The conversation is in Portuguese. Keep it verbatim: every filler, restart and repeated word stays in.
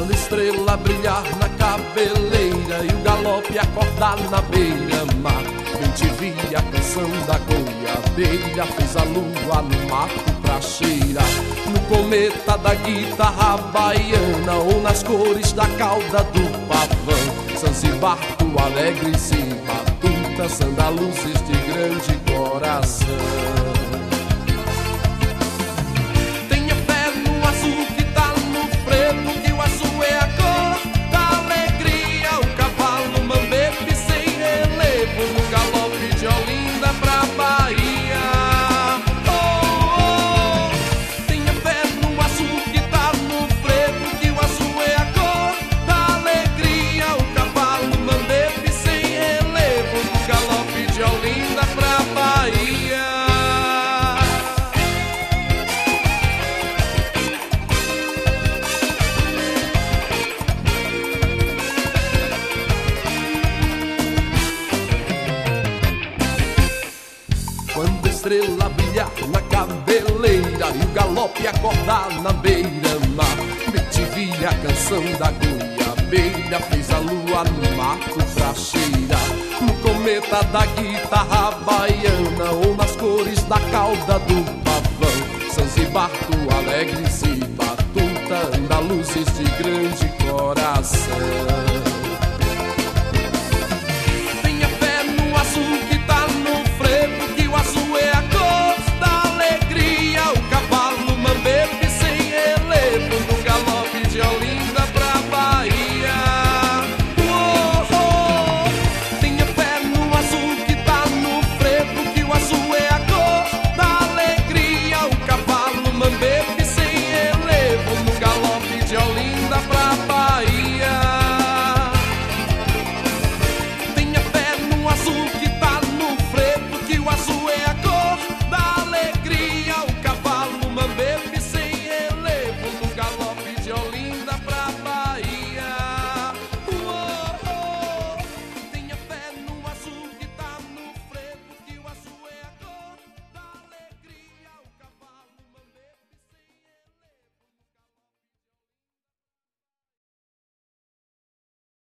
Quando a estrela brilhar na cabeleira e o galope acordar na beira-mar, bem te vi a canção da goiabeira, fez a lua no mato pra cheirar, no cometa da guitarra baiana ou nas cores da cauda do pavão. Zanzibar, tu alegre se batuta, sandaluzes de grande coração. Tenha fé no azul que tá no preto, que o azul é a cor da alegria. O cavalo mambepe sem relevo, no galope de Olinda pra Bahia. Oh, oh. Tenha fé no azul que tá no preto, que o azul é a cor da alegria. O cavalo mambepe sem relevo, no galope de Olinda pra Bahia. Quando a estrela brilhar na cabeleira e o galope acordar na beira-mar, bem te vi a canção da goiabeira, fez a lua no mato pra cheirar, no cometa da guitarra baiana ou nas cores da cauda do pavão. Zanzibar, tu alegre se batuta, anda luzes de grande coração.